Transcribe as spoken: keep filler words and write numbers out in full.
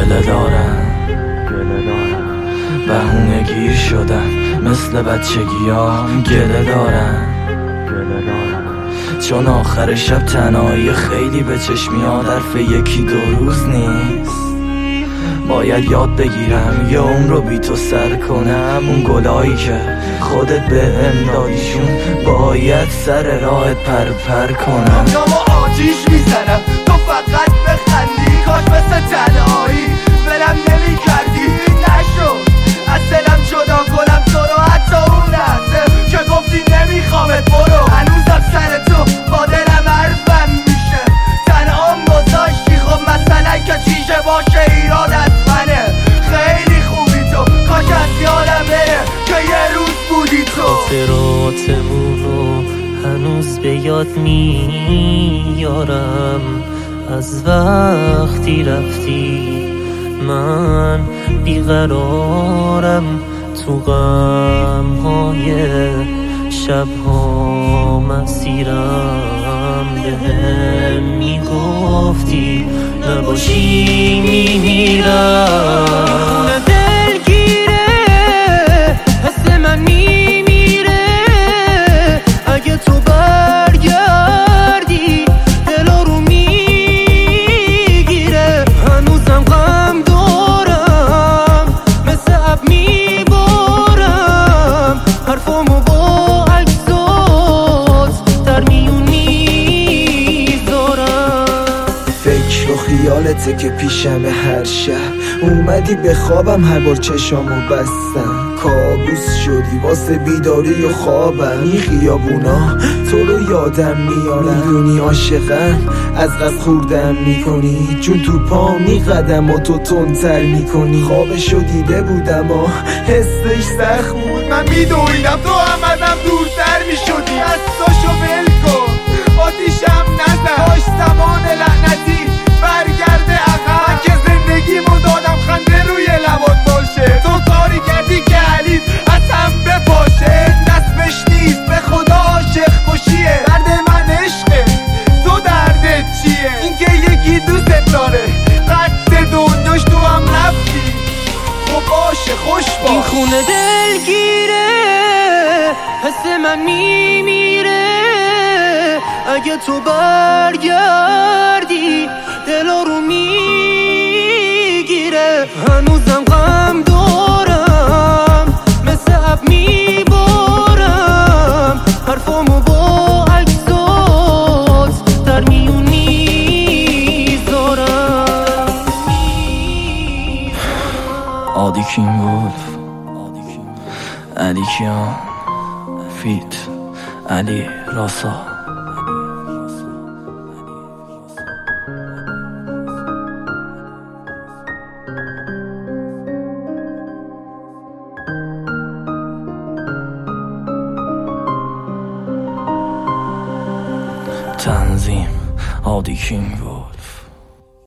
گله دارم بهونه گیر شدم مثل بچگیام گله دارم چون آخر شب تنهایی خیلی به چشم میاد، حرف یکی دو روز نیست. باید یاد بگیرم یه عمر رو بی تو سر کنم، اون گلایی که خودت بهم دادیشون باید سر راهت پر پر کنم. دماغو آتیش میزنم تو فقط بخندی، کاش مثل تنهایی ولم نمی کردی. نشد از دلم جدا کنم تو رو، حتی اون لحظه که گفتی نمیخوامت برو. هنوزم سر تو با دلم حرفم میشه، تنهام گذاشتی. خب مثلا که چیشه باشه ایراد از منه. خیلی خوبی تو، کاش از یادم بره که یه روز بودی تو. خاطراتمونو هنوز به یاد میارم، از وقتی رفتی من بیقرارم. تو غمهای شبها مسیرم بهم میگفتی نباشی میمیرم. دلگیره حس من میمیره اگه تو برگردی، دلا رو میگیره. هنوزم غم دارم مثل اب میبارم، حرفامو با عکسات در میون میذارم. فکر و خیالته که پیشم هر شب، اومدی به خوابم هر بار چشامو بستم. کابوس شدی واسه بیداری و خوابم. این خیابونا تو رو یادم میارن، میدونی عاشقم از قصد خوردم میکنی، چون تو پا میقدم و تو تندتر میکنی. خوابشو دیده بودم و حسش سخت بود، من میدویدم تو هم ازم دورتر میشدی. دستاشو ول کن آتیشم نزن، باش زمان لعنتی برگرده عقب. من که زندگیمو دادم خنده روی لبات باشه، تو کاری کردی که علیت از هم بپاشه. نصبش نیست به خدا عاشق کشیه، درد من عشقه تو دردت چیه؟ اینکه یکی دوستت داره قد دنیاش تو هم رفتی. خب باشه خوش باش. این خونه دلگیره حس من میمیره اگه تو برگردی، دلا رو میگیره. هنوزم غم دارم مثل اب میبارم، حرفامو با عکسات در میون میذارم. عادی کیم بود علی کیان فیت علی راسا. تنظیم عادی کیم بود.